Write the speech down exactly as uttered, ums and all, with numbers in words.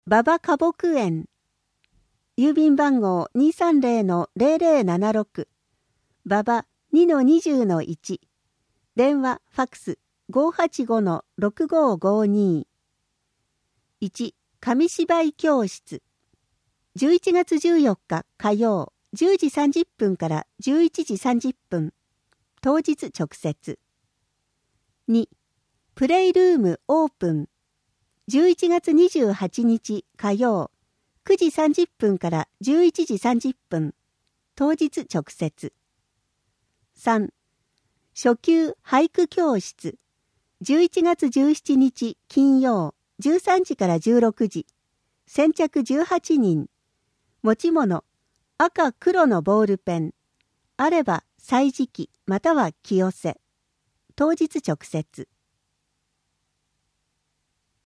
馬場花木園。郵便番号 にーさんぜろのぜろぜろななろく。馬場 にのにじゅうのいち。電話、ファックス ごーはちごのろくごーごーにー。いち. 紙芝居教室。じゅういちがつじゅうよっか火曜じゅうじさんじゅっぷんからじゅういちじさんじゅっぷん。当日直接。に. プレイルームオープン。じゅういちがつにじゅうはちにち火曜くじさんじゅっぷんからじゅういちじさんじゅっぷん。当日直接。さん. 初級俳句教室。じゅういちがつじゅうしちにち金曜じゅうさんじからじゅうろくじ。先着じゅうはちにん。持ち物、赤黒のボールペン。あれば歳時記または清瀬。当日直接。